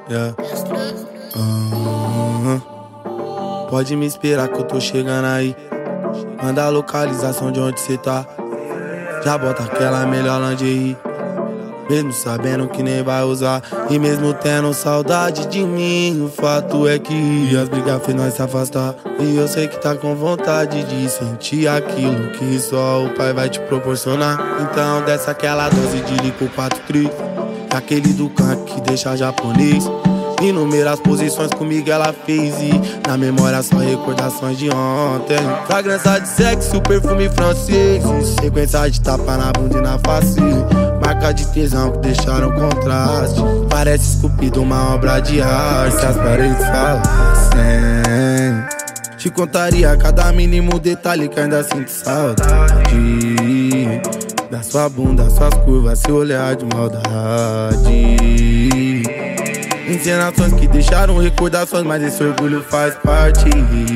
Yeah. Pode me esperar que eu tô chegando aí. Manda a localização de onde cê tá. Já bota aquela melhor lingerie, mesmo sabendo que nem vai usar. E mesmo tendo saudade de mim, o fato é que as brigas fez nós se afastar. E eu sei que tá com vontade de sentir aquilo que só o pai vai te proporcionar. Então desce aquela dose de licor 4 tri, aquele do canto que deixa japonês. Inúmeras posições comigo ela fez e na memória só recordações de ontem. Fragrância de sexo, perfume francês, sequência de tapa na bunda e na face, marca de tesão que deixaram contraste. Parece esculpido uma obra de arte. As paredes falassem, te contaria cada mínimo detalhe que ainda sinto saudade da sua bunda, suas curvas, seu olhar de maldade. Encenações que deixaram recordações, mas esse orgulho faz parte.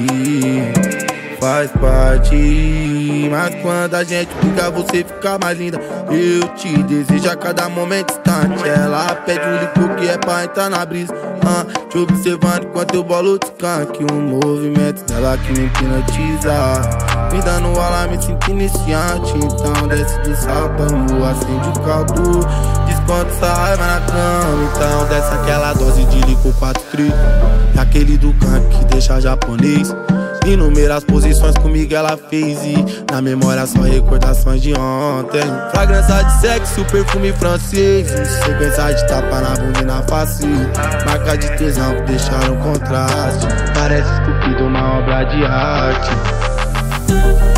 Faz parte. Mas quando a gente briga, você fica mais linda. Eu te desejo a cada momento instante. Ela pede um licor que é pra entrar na brisa. Te observando enquanto eu bolo de skunk. Um movimento dela que me hipnotiza, me dando aula, me sinto iniciante. Então desce do salto, amor, acende o caldo, desconta essa raiva na cama. Então desce aquela dose de licor 4 tri, aquele do canto que deixa japonês. Inúmeras posições comigo ela fez e na memória só recordações de ontem. Fragrância de sexo, perfume francês, sequência de tapa na bunda e na face, marca de tesão que deixaram contraste. Parece esculpido uma obra de arte.